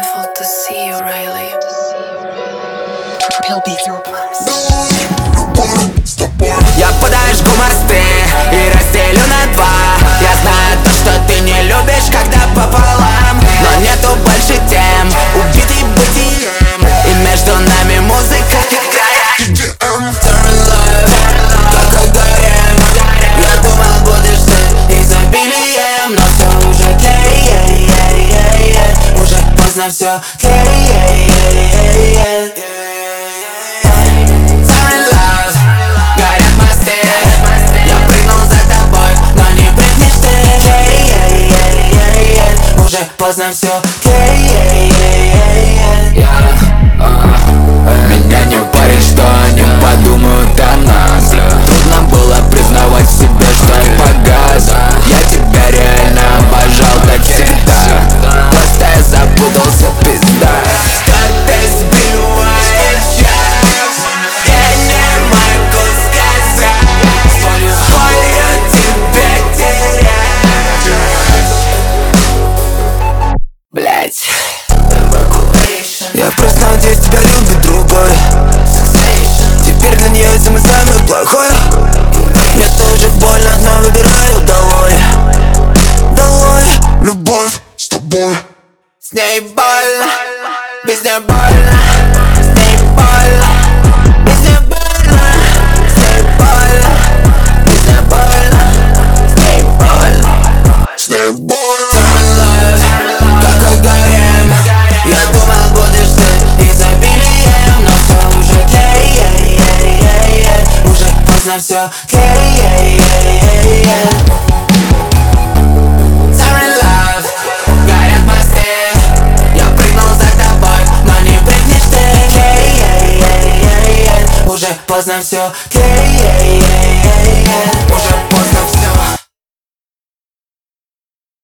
beautiful to see you, Riley. Я подожгу мосты и разделю на два. Я знаю то, что ты не любишь, когда пополам. Но нету больше тем, убитый бытием. И между нами музыка играет. Turn love, как огонь. Я думал, будешь ты изобилием, но все уже окей, уже поздно все окей. Поздно все меня не парит, что они подумают о нас. Трудно было признавать в себе, что я погас. Я тебя реально обожал, как всегда. Просто я запутался, пизда. Как ты сбиваешь час, я не могу сказать. Болью тебя терять. Блять. Я просто надеюсь, тебя любит другой. Теперь для нее это мы самый плохой. Мне тоже больно, но выбираю долой. Долой. Любовь с тобой. С ней больно, без нее больно. С ней больно, без нее больно. С ней больно, без нее больно. С ней больно, с ней больно. Как огонь. Я думал, будешь ты изобилием, но все уже окей, уже поздно все окей. Siren love, горят мосты. Я прыгнул за тобой, но не прыгнешь ты. Уже поздно все окей.